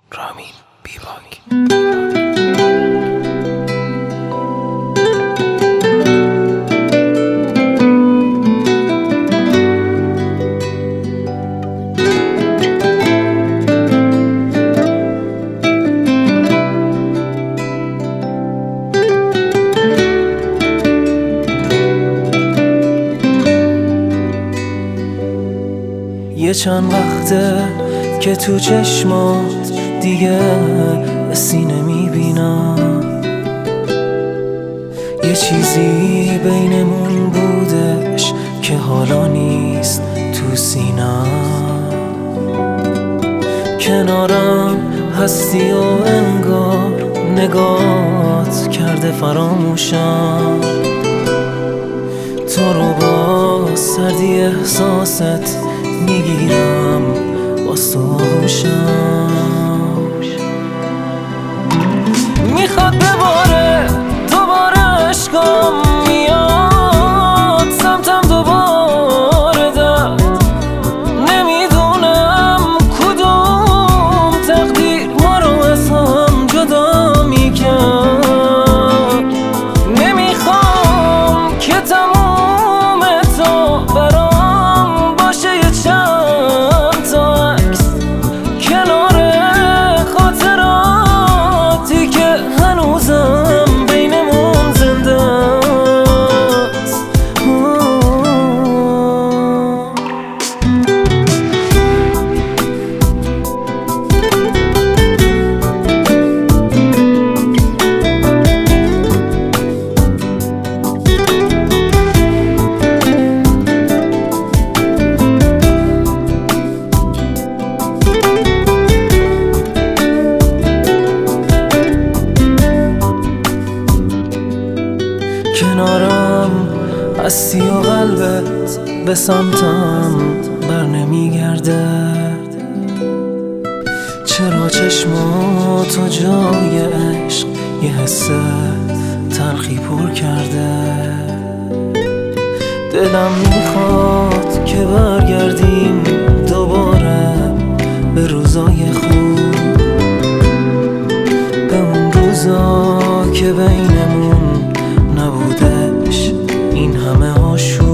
رامین بیباک. یه چند وقته که تو چشمات دیگه حسی نمیبینم، یه چیزی بینمون بودش که حالا نیست تو سینم. کنارم هستی و انگار نگات کرده فراموشم، تو رو با سردی احساست میگیرم باز تو آغوشم. میخواد بباره دوباره عشقم میاد سمتم دوباره درد، نمیدونم کدوم تقدیر ما رو از هم جدا میکرد. نمیخوام که تموم تو برام باشه یه چند تا عکس کنار خاطراتی که هنوزم بینمون زنده است. کنارم هستی و قلبت به سمتم بر نمیگرده، چرا چشماتو جای عشق یه حس تلخی پر کرده. دلم میخواد که برگردیم دوباره به روزای خوب، به اون روزا که بینمون نبودش این همه آشوب.